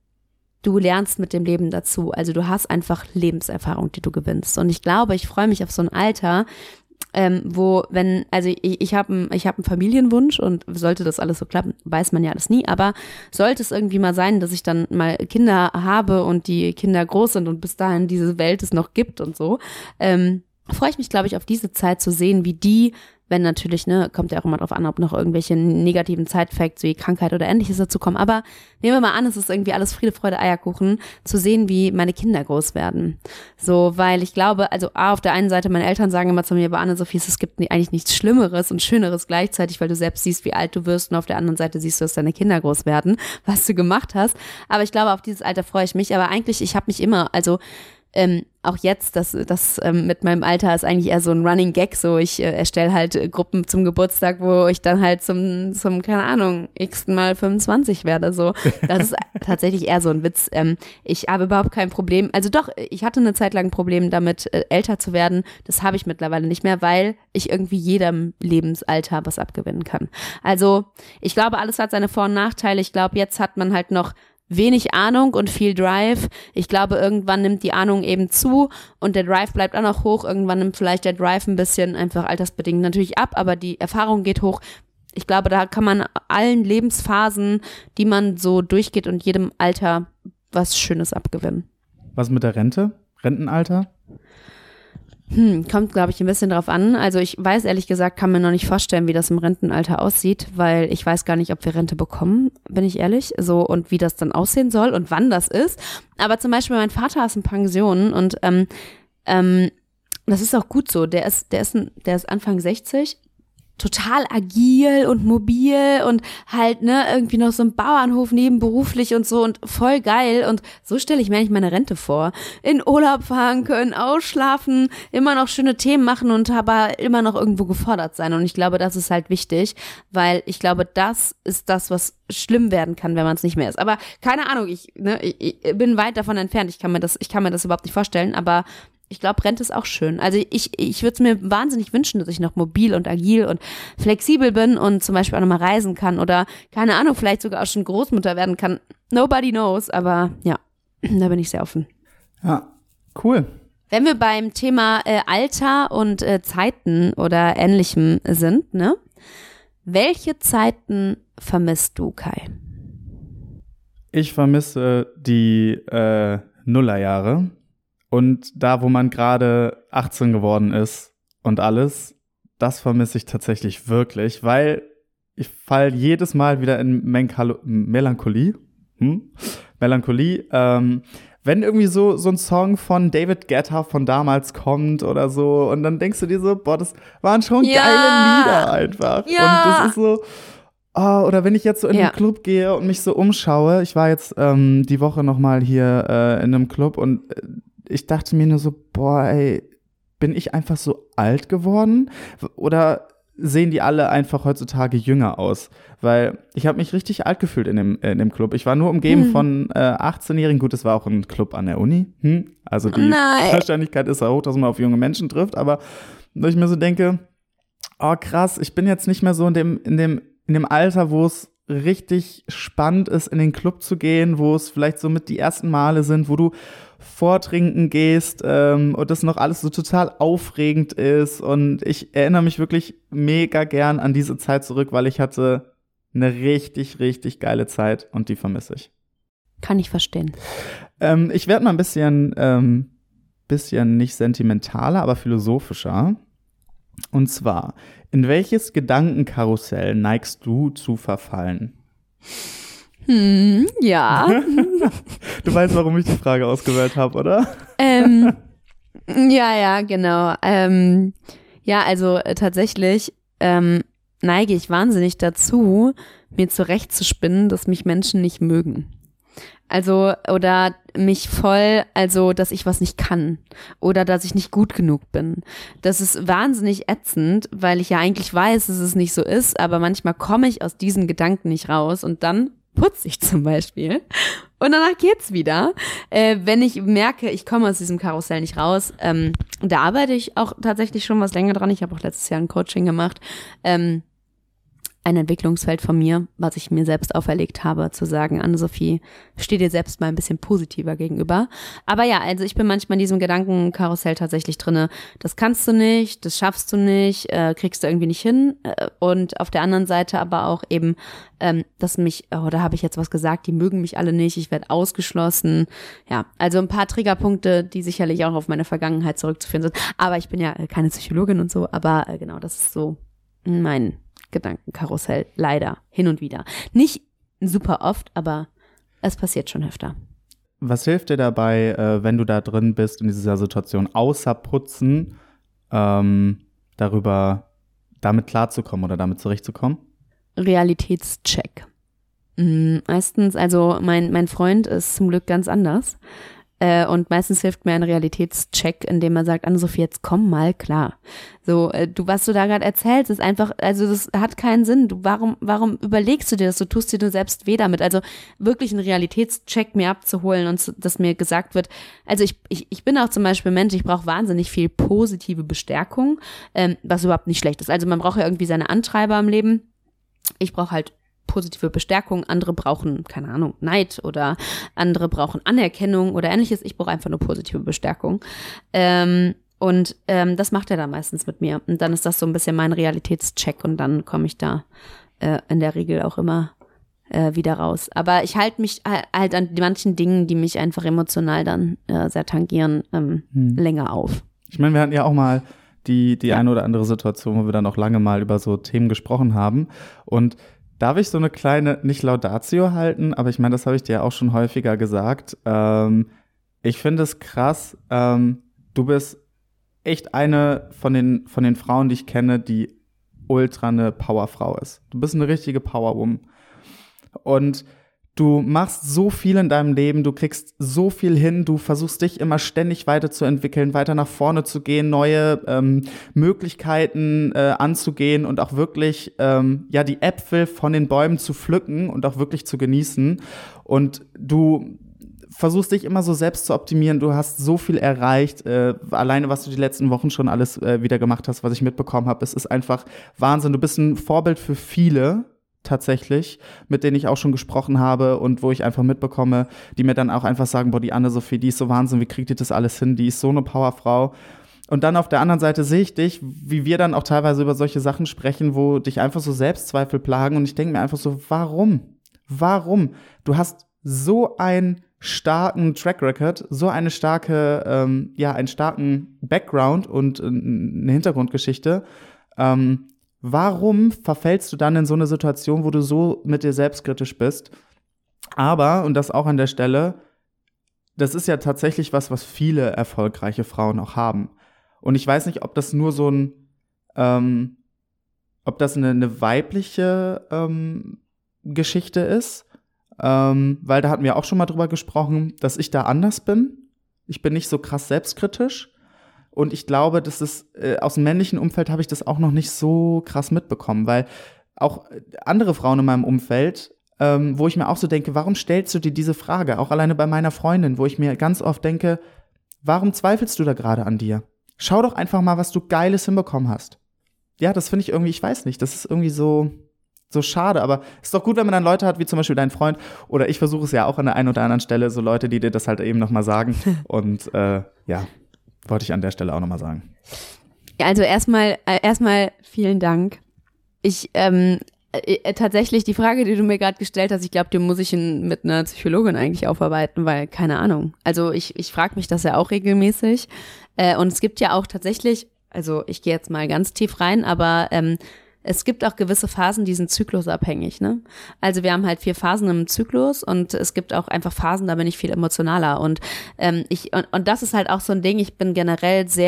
du lernst mit dem Leben dazu. Also du hast einfach Lebenserfahrung, die du gewinnst. Und ich glaube, ich freue mich auf so ein Alter, ähm, wo, wenn, also ich, ich habe ich hab einen Familienwunsch und sollte das alles so klappen, weiß man ja alles nie, aber sollte es irgendwie mal sein, dass ich dann mal Kinder habe und die Kinder groß sind und bis dahin diese Welt es noch gibt und so, ähm, freue ich mich, glaube ich, auf diese Zeit zu sehen, wie die, wenn natürlich, ne, kommt ja auch immer drauf an, ob noch irgendwelche negativen Side-Facts wie Krankheit oder Ähnliches dazu kommen. Aber nehmen wir mal an, es ist irgendwie alles Friede, Freude, Eierkuchen, zu sehen, wie meine Kinder groß werden. So, weil ich glaube, also A, auf der einen Seite, meine Eltern sagen immer zu mir, bei Anne-Sophie, es gibt eigentlich nichts Schlimmeres und Schöneres gleichzeitig, weil du selbst siehst, wie alt du wirst und auf der anderen Seite siehst du, dass deine Kinder groß werden, was du gemacht hast. Aber ich glaube, auf dieses Alter freue ich mich. Aber eigentlich, ich habe mich immer, also Ähm, auch jetzt, das, das ähm, mit meinem Alter ist eigentlich eher so ein Running Gag, so ich äh, erstelle halt äh, Gruppen zum Geburtstag, wo ich dann halt zum, zum keine Ahnung, x-ten Mal fünfundzwanzig werde, so. Das ist tatsächlich eher so ein Witz. Ähm, ich habe überhaupt kein Problem, also doch, ich hatte eine Zeit lang ein Problem damit, äh, älter zu werden, das habe ich mittlerweile nicht mehr, weil ich irgendwie jedem Lebensalter was abgewinnen kann. Also ich glaube, alles hat seine Vor- und Nachteile, ich glaube, jetzt hat man halt noch wenig Ahnung und viel Drive. Ich glaube, irgendwann nimmt die Ahnung eben zu und der Drive bleibt auch noch hoch. Irgendwann nimmt vielleicht der Drive ein bisschen einfach altersbedingt natürlich ab, aber die Erfahrung geht hoch. Ich glaube, da kann man allen Lebensphasen, die man so durchgeht und jedem Alter was Schönes abgewinnen. Was mit der Rente? Rentenalter? Hm, kommt, glaube ich, ein bisschen drauf an. Also ich weiß ehrlich gesagt, kann mir noch nicht vorstellen, wie das im Rentenalter aussieht, weil ich weiß gar nicht, ob wir Rente bekommen, bin ich ehrlich, so und wie das dann aussehen soll und wann das ist. Aber zum Beispiel mein Vater ist in Pension und ähm, ähm, das ist auch gut so. Der ist, der ist, ein, der ist Anfang sechzig. Total agil und mobil und halt, ne, irgendwie noch so ein Bauernhof nebenberuflich und so und voll geil und so stelle ich mir eigentlich meine Rente vor. In Urlaub fahren können, ausschlafen, immer noch schöne Themen machen und aber immer noch irgendwo gefordert sein und ich glaube, das ist halt wichtig, weil ich glaube, das ist das, was schlimm werden kann, wenn man es nicht mehr ist. Aber keine Ahnung, ich, ne, ich, ich bin weit davon entfernt, ich kann mir das, ich kann mir das überhaupt nicht vorstellen, aber ich glaube, Rente ist auch schön. Also ich, ich würde es mir wahnsinnig wünschen, dass ich noch mobil und agil und flexibel bin und zum Beispiel auch nochmal reisen kann oder, keine Ahnung, vielleicht sogar auch schon Großmutter werden kann. Nobody knows, aber ja, da bin ich sehr offen. Ja, cool. Wenn wir beim Thema äh, Alter und äh, Zeiten oder Ähnlichem sind, ne? Welche Zeiten vermisst du, Kai? Ich vermisse die äh, Nullerjahre. Und da, wo man gerade achtzehn geworden ist und alles, das vermisse ich tatsächlich wirklich, weil ich falle jedes Mal wieder in Menkalo- Melancholie. Hm? Melancholie. Ähm, wenn irgendwie so, so ein Song von David Guetta von damals kommt oder so und dann denkst du dir so, boah, das waren schon ja. geile Lieder einfach. Ja. Und das ist so, oh, oder wenn ich jetzt so in ja. einen Club gehe und mich so umschaue, ich war jetzt ähm, die Woche nochmal hier äh, in einem Club und äh, ich dachte mir nur so, boah, ey, bin ich einfach so alt geworden? Oder sehen die alle einfach heutzutage jünger aus? Weil ich habe mich richtig alt gefühlt in dem, äh, in dem Club. Ich war nur umgeben hm. von äh, achtzehnjährigen. Gut, es war auch ein Club an der Uni. Hm? Also die Nein. Wahrscheinlichkeit ist ja hoch, dass man auf junge Menschen trifft. Aber wenn ich mir so denke, oh krass, ich bin jetzt nicht mehr so in dem, in dem, in dem Alter, wo es richtig spannend ist, in den Club zu gehen, wo es vielleicht so mit die ersten Male sind, wo du vortrinken gehst ähm, und das noch alles so total aufregend ist und ich erinnere mich wirklich mega gern an diese Zeit zurück, weil ich hatte eine richtig, richtig geile Zeit und die vermisse ich. Kann ich verstehen. Ähm, ich werde mal ein bisschen, ähm, bisschen nicht sentimentaler, aber philosophischer. Und zwar, in welches Gedankenkarussell neigst du zu verfallen? Hm, ja. Du weißt, warum ich die Frage ausgewählt habe, oder? Ähm, ja, ja, genau. Ähm, ja, also äh, tatsächlich ähm, neige ich wahnsinnig dazu, mir zurechtzuspinnen, dass mich Menschen nicht mögen. Also, oder mich voll, also, dass ich was nicht kann oder dass ich nicht gut genug bin. Das ist wahnsinnig ätzend, weil ich ja eigentlich weiß, dass es nicht so ist, aber manchmal komme ich aus diesen Gedanken nicht raus und dann putze ich zum Beispiel und danach geht's wieder. Äh, wenn ich merke, ich komme aus diesem Karussell nicht raus, ähm, da arbeite ich auch tatsächlich schon was länger dran. Ich habe auch letztes Jahr ein Coaching gemacht, ähm, ein Entwicklungsfeld von mir, was ich mir selbst auferlegt habe, zu sagen, Anne-Sophie, steh dir selbst mal ein bisschen positiver gegenüber. Aber ja, also ich bin manchmal in diesem Gedankenkarussell tatsächlich drinne, das kannst du nicht, das schaffst du nicht, äh, kriegst du irgendwie nicht hin. Äh, und auf der anderen Seite aber auch eben, ähm, dass mich, oh, da habe ich jetzt was gesagt, die mögen mich alle nicht, ich werde ausgeschlossen. Ja, also ein paar Triggerpunkte, die sicherlich auch auf meine Vergangenheit zurückzuführen sind. Aber ich bin ja keine Psychologin und so, aber äh, genau, das ist so mein Gedankenkarussell, leider, hin und wieder. Nicht super oft, aber es passiert schon öfter. Was hilft dir dabei, äh, wenn du da drin bist in dieser Situation, außer Putzen, ähm, darüber, damit klarzukommen oder damit zurechtzukommen? Realitätscheck. Meistens, also mein, mein Freund ist zum Glück ganz anders. Äh, und meistens hilft mir ein Realitätscheck, indem er sagt, Anne-Sophie, jetzt komm mal klar. So, äh, du, was du da gerade erzählst, ist einfach, also das hat keinen Sinn. Du, warum, warum überlegst du dir das? Du tust dir nur selbst weh damit. Also wirklich einen Realitätscheck mir abzuholen und dass mir gesagt wird, also ich, ich, ich bin auch zum Beispiel Mensch, ich brauche wahnsinnig viel positive Bestärkung, ähm, was überhaupt nicht schlecht ist. Also man braucht ja irgendwie seine Antreiber im Leben. Ich brauche halt positive Bestärkung, andere brauchen, keine Ahnung, Neid oder andere brauchen Anerkennung oder ähnliches. Ich brauche einfach nur positive Bestärkung. Ähm, und ähm, das macht er dann meistens mit mir. Und dann ist das so ein bisschen mein Realitätscheck und dann komme ich da äh, in der Regel auch immer äh, wieder raus. Aber ich halte mich halt an manchen Dingen, die mich einfach emotional dann äh, sehr tangieren, ähm, hm. länger auf. Ich meine, wir hatten ja auch mal die, die ja. eine oder andere Situation, wo wir dann auch lange mal über so Themen gesprochen haben. Und darf ich so eine kleine, nicht Laudatio halten, aber ich meine, das habe ich dir ja auch schon häufiger gesagt. Ähm, ich finde es krass, ähm, du bist echt eine von den, von den Frauen, die ich kenne, die ultra eine Powerfrau ist. Du bist eine richtige Powerwoman. Und du machst so viel in deinem Leben, du kriegst so viel hin, du versuchst dich immer ständig weiterzuentwickeln, weiter nach vorne zu gehen, neue ähm, Möglichkeiten äh, anzugehen und auch wirklich ähm, ja die Äpfel von den Bäumen zu pflücken und auch wirklich zu genießen. Und du versuchst dich immer so selbst zu optimieren, du hast so viel erreicht, äh, alleine was du die letzten Wochen schon alles äh, wieder gemacht hast, was ich mitbekommen habe, es ist einfach Wahnsinn. Du bist ein Vorbild für viele, tatsächlich, mit denen ich auch schon gesprochen habe und wo ich einfach mitbekomme, die mir dann auch einfach sagen, boah, die Anne-Sophie, die ist so Wahnsinn, wie kriegt die das alles hin, die ist so eine Powerfrau. Und dann auf der anderen Seite sehe ich dich, wie wir dann auch teilweise über solche Sachen sprechen, wo dich einfach so Selbstzweifel plagen und ich denke mir einfach so, warum? Warum? Du hast so einen starken Track Record, so eine starke, ähm, ja, einen starken Background und äh, eine Hintergrundgeschichte, ähm, warum verfällst du dann in so eine Situation, wo du so mit dir selbstkritisch bist? Aber, und das auch an der Stelle, das ist ja tatsächlich was, was viele erfolgreiche Frauen auch haben. Und ich weiß nicht, ob das nur so ein, ähm, ob das eine, eine weibliche ähm, Geschichte ist, ähm, weil da hatten wir auch schon mal drüber gesprochen, dass ich da anders bin. Ich bin nicht so krass selbstkritisch. Und ich glaube, das ist, äh, aus dem männlichen Umfeld habe ich das auch noch nicht so krass mitbekommen, weil auch andere Frauen in meinem Umfeld, ähm, wo ich mir auch so denke, warum stellst du dir diese Frage? Auch alleine bei meiner Freundin, wo ich mir ganz oft denke, warum zweifelst du da gerade an dir? Schau doch einfach mal, was du Geiles hinbekommen hast. Ja, das finde ich irgendwie, ich weiß nicht, das ist irgendwie so, so schade, aber es ist doch gut, wenn man dann Leute hat, wie zum Beispiel dein Freund, oder ich versuche es ja auch an der einen oder anderen Stelle, so Leute, die dir das halt eben nochmal sagen und äh, ja, wollte ich an der Stelle auch nochmal sagen. Ja, also erstmal, äh, erstmal vielen Dank. Ich, ähm, äh, tatsächlich die Frage, die du mir gerade gestellt hast, ich glaube, die muss ich in, mit einer Psychologin eigentlich aufarbeiten, weil, keine Ahnung. Also ich, ich frage mich das ja auch regelmäßig. Äh, und es gibt ja auch tatsächlich, also ich gehe jetzt mal ganz tief rein, aber ähm, es gibt auch gewisse Phasen, die sind zyklusabhängig, ne? Also wir haben halt vier Phasen im Zyklus und es gibt auch einfach Phasen, da bin ich viel emotionaler und ähm, ich und, und das ist halt auch so ein Ding, ich bin generell sehr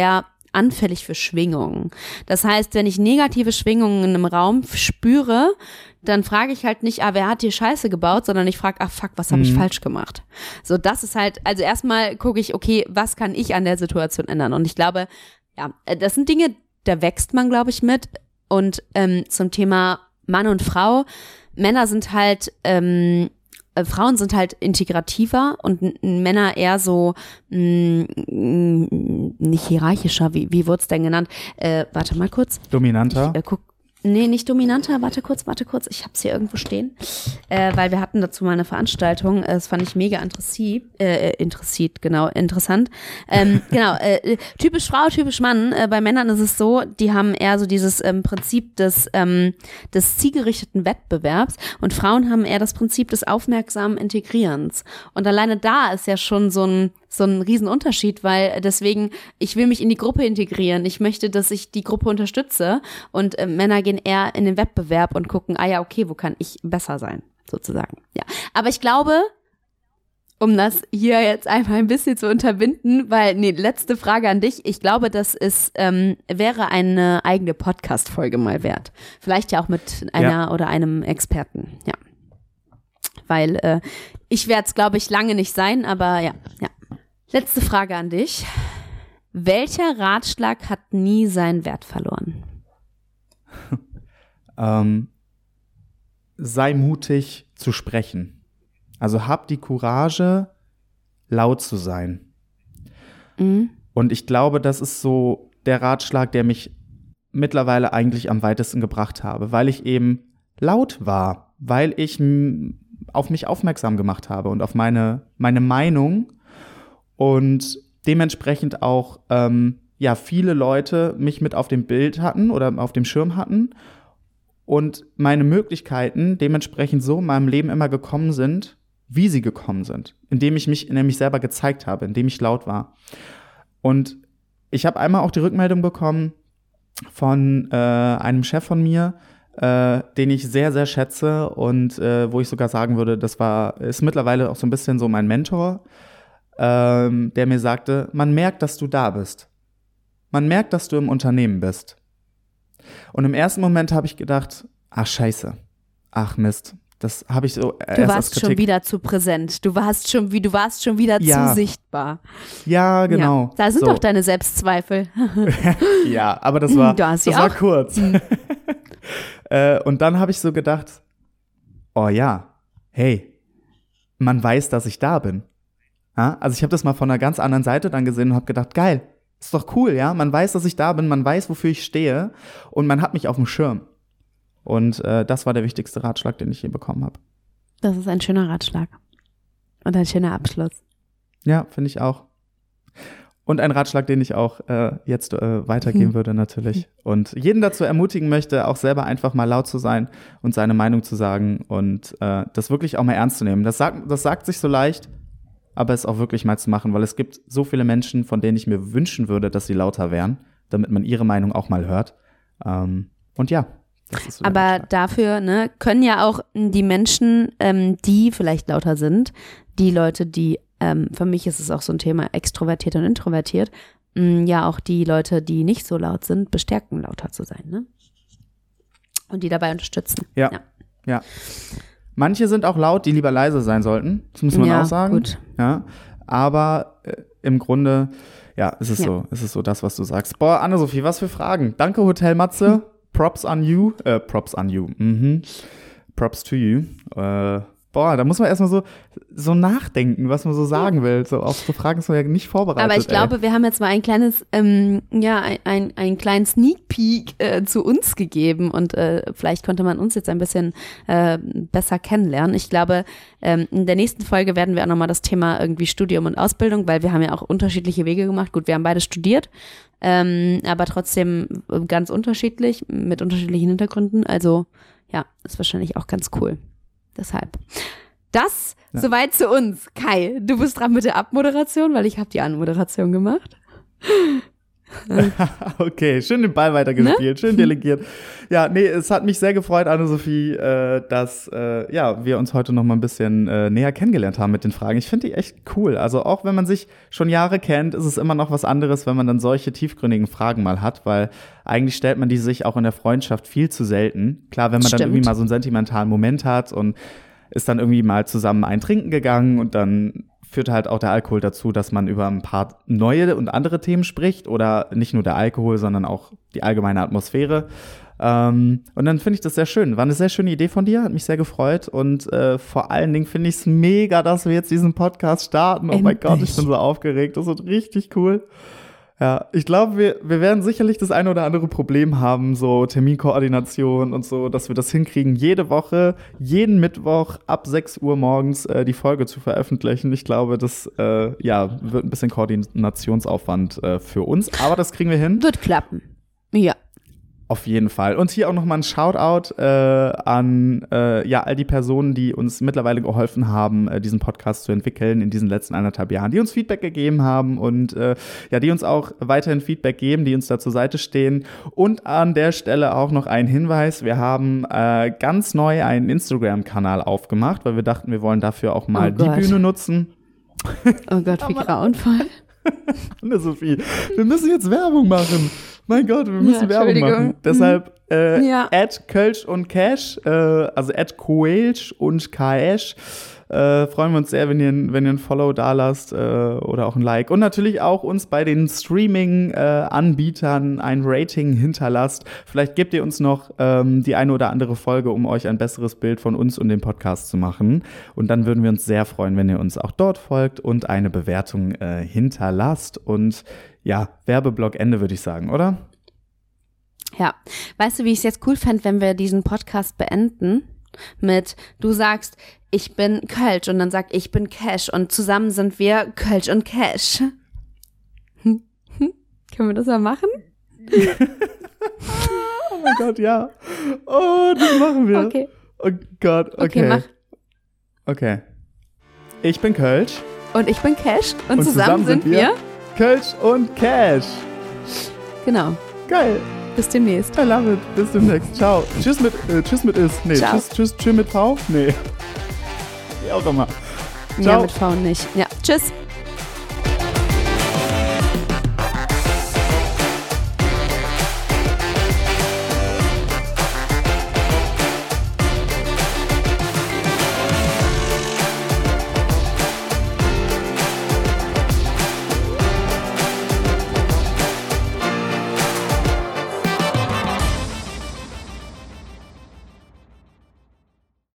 anfällig für Schwingungen. Das heißt, wenn ich negative Schwingungen in einem Raum spüre, dann frage ich halt nicht, ah, wer hat hier Scheiße gebaut, sondern ich frage, ach fuck, was habe ich Mhm. falsch gemacht? So, das ist halt, also erstmal gucke ich, okay, was kann ich an der Situation ändern? Und ich glaube, ja, das sind Dinge, da wächst man, glaube ich, mit. Und ähm, zum Thema Mann und Frau, Männer sind halt, ähm, äh, Frauen sind halt integrativer und n- Männer eher so, mh, mh, nicht hierarchischer, wie, wie wurde es denn genannt? Äh, warte mal kurz. Dominanter. Ich, äh, guck, nee, nicht dominanter, warte kurz, warte kurz, ich hab's hier irgendwo stehen, äh, weil wir hatten dazu mal eine Veranstaltung, äh, das fand ich mega interessiert, äh, interessiert, genau, interessant, ähm, genau, äh, typisch Frau, typisch Mann, äh, bei Männern ist es so, die haben eher so dieses ähm, Prinzip des, ähm, des zielgerichteten Wettbewerbs und Frauen haben eher das Prinzip des aufmerksamen Integrierens und alleine da ist ja schon so ein so ein Riesenunterschied, weil deswegen, ich will mich in die Gruppe integrieren, ich möchte, dass ich die Gruppe unterstütze und äh, Männer gehen eher in den Wettbewerb und gucken, ah ja, okay, wo kann ich besser sein, sozusagen. Ja, aber ich glaube, um das hier jetzt einfach ein bisschen zu unterbinden, weil, nee, letzte Frage an dich, ich glaube, das ist, ähm, wäre eine eigene Podcast-Folge mal wert. Vielleicht ja auch mit einer Ja. oder einem Experten, ja. Weil äh, ich werde es, glaube ich, lange nicht sein, aber ja, ja. Letzte Frage an dich. Welcher Ratschlag hat nie seinen Wert verloren? Ähm, sei mutig zu sprechen. Also hab die Courage, laut zu sein. Mhm. Und ich glaube, das ist so der Ratschlag, der mich mittlerweile eigentlich am weitesten gebracht habe, weil ich eben laut war, weil ich m, auf mich aufmerksam gemacht habe und auf meine, meine Meinung und dementsprechend auch ähm, ja, viele Leute mich mit auf dem Bild hatten oder auf dem Schirm hatten und meine Möglichkeiten dementsprechend so in meinem Leben immer gekommen sind, wie sie gekommen sind, indem ich mich nämlich selber gezeigt habe, indem ich laut war. Und ich habe einmal auch die Rückmeldung bekommen von äh, einem Chef von mir, äh, den ich sehr, sehr schätze und äh, wo ich sogar sagen würde, das war, ist mittlerweile auch so ein bisschen so mein Mentor, ähm, der mir sagte, man merkt, dass du da bist. Man merkt, dass du im Unternehmen bist. Und im ersten Moment habe ich gedacht, ach scheiße, ach Mist. Das habe ich so äh, Du erst als warst Kritik. schon wieder zu präsent. Du warst schon, wie, du warst schon wieder Ja. zu sichtbar. Ja, genau. Ja. Da sind so. doch deine Selbstzweifel. Ja, aber das war, Du hast sie das war auch. kurz. äh, und dann habe ich so gedacht, oh ja, hey, man weiß, dass ich da bin. Ja? Also ich habe das mal von einer ganz anderen Seite dann gesehen und habe gedacht, geil, ist doch cool, ja. Man weiß, dass ich da bin, man weiß, wofür ich stehe und man hat mich auf dem Schirm. Und äh, das war der wichtigste Ratschlag, den ich je bekommen habe. Das ist ein schöner Ratschlag. Und ein schöner Abschluss. Ja, finde ich auch. Und ein Ratschlag, den ich auch äh, jetzt äh, weitergeben würde natürlich. Und jeden dazu ermutigen möchte, auch selber einfach mal laut zu sein und seine Meinung zu sagen und äh, das wirklich auch mal ernst zu nehmen. Das sagt, das sagt sich so leicht, aber es auch wirklich mal zu machen, weil es gibt so viele Menschen, von denen ich mir wünschen würde, dass sie lauter wären, damit man ihre Meinung auch mal hört. Ähm, und ja. Das ist so der Aber Ratschlag. dafür ne, können ja auch die Menschen, ähm, die vielleicht lauter sind, die Leute, die, ähm, für mich ist es auch so ein Thema extrovertiert und introvertiert, mh, ja auch die Leute, die nicht so laut sind, bestärken, lauter zu sein, ne? Und die dabei unterstützen. Ja. Ja. Ja. Manche sind auch laut, die lieber leise sein sollten. Das muss man Ja, auch sagen. gut. Ja. Aber äh, im Grunde, ja, ist es Ja. so, ist es so das, was du sagst. Boah, Anne-Sophie, was für Fragen. Danke, Hotel Matze. Props on you. Äh, Props on you. Mhm. Props to you. Äh, boah, da muss man erstmal so, so nachdenken, was man so sagen will. So auf so Fragen ist man ja nicht vorbereitet. Aber ich glaube, ey. wir haben jetzt mal ein kleines, ähm, ja, ein, ein, einen kleinen Sneak Peek äh, zu uns gegeben und äh, vielleicht konnte man uns jetzt ein bisschen äh, besser kennenlernen. Ich glaube, ähm, in der nächsten Folge werden wir auch nochmal das Thema irgendwie Studium und Ausbildung, weil wir haben ja auch unterschiedliche Wege gemacht. Gut, wir haben beide studiert, ähm, aber trotzdem ganz unterschiedlich, mit unterschiedlichen Hintergründen. Also ja, ist wahrscheinlich auch ganz cool. Deshalb. Das Ja. soweit zu uns. Kai, du bist dran mit der Abmoderation, weil ich habe die Anmoderation gemacht. Okay, schön den Ball weitergespielt, Ne? schön delegiert. Ja, nee, es hat mich sehr gefreut, Anne-Sophie, äh, dass äh, ja, wir uns heute noch mal ein bisschen äh, näher kennengelernt haben mit den Fragen. Ich finde die echt cool. Also auch wenn man sich schon Jahre kennt, ist es immer noch was anderes, wenn man dann solche tiefgründigen Fragen mal hat, weil eigentlich stellt man die sich auch in der Freundschaft viel zu selten. Klar, wenn man Stimmt. dann irgendwie mal so einen sentimentalen Moment hat und ist dann irgendwie mal zusammen ein Trinken gegangen und dann führt halt auch der Alkohol dazu, dass man über ein paar neue und andere Themen spricht oder nicht nur der Alkohol, sondern auch die allgemeine Atmosphäre. Ähm, und dann finde ich das sehr schön. War eine sehr schöne Idee von dir, hat mich sehr gefreut und äh, vor allen Dingen finde ich es mega, dass wir jetzt diesen Podcast starten. Oh Endlich. mein Gott, ich bin so aufgeregt, das wird richtig cool. Ja, ich glaube, wir, wir werden sicherlich das eine oder andere Problem haben, so Terminkoordination und so, dass wir das hinkriegen, jede Woche, jeden Mittwoch ab sechs Uhr morgens äh, die Folge zu veröffentlichen. Ich glaube, das äh, ja, wird ein bisschen Koordinationsaufwand äh, für uns, aber das kriegen wir hin. Wird klappen. Ja. Auf jeden Fall. Und hier auch nochmal ein Shoutout äh, an äh, ja, all die Personen, die uns mittlerweile geholfen haben, äh, diesen Podcast zu entwickeln in diesen letzten anderthalb Jahren, die uns Feedback gegeben haben und äh, ja, die uns auch weiterhin Feedback geben, die uns da zur Seite stehen. Und an der Stelle auch noch ein Hinweis, wir haben äh, ganz neu einen Instagram-Kanal aufgemacht, weil wir dachten, wir wollen dafür auch mal Oh die Gott. Bühne nutzen. Oh Gott, wie grauenvoll. Anne-Sophie, wir müssen jetzt Werbung machen. Mein Gott, wir müssen Ja, Werbung Entschuldigung. machen. Deshalb äh, Ja. at Kölsch und Cash, äh, also at Koelsch und Cash. Äh, freuen wir uns sehr, wenn ihr, wenn ihr ein Follow da lasst äh, oder auch ein Like. Und natürlich auch uns bei den Streaming-Anbietern ein Rating hinterlasst. Vielleicht gebt ihr uns noch ähm, die eine oder andere Folge, um euch ein besseres Bild von uns und dem Podcast zu machen. Und dann würden wir uns sehr freuen, wenn ihr uns auch dort folgt und eine Bewertung äh, hinterlasst. Und ja, Werbeblock Ende, würde ich sagen, oder? Ja. Weißt du, wie ich es jetzt cool fände, wenn wir diesen Podcast beenden mit, du sagst, ich bin Kölsch und dann sag ich bin Cash und zusammen sind wir Kölsch und Cash. Hm? Hm? Können wir das mal machen? Oh mein Gott, ja. Oh, das machen wir. Okay. Oh Gott, okay. Okay, mach. Okay. Ich bin Kölsch. Und ich bin Cash und, Und zusammen, sind wir. Kölsch und Cash. Genau. Geil. Bis demnächst. I love it. Bis demnächst. Ciao. Tschüss mit, äh, tschüss mit Is. Nee, Ciao. tschüss, tschüss, tschüss mit V? Nee. Wie auch immer. Ja, Ciao. mit V nicht. Ja, tschüss.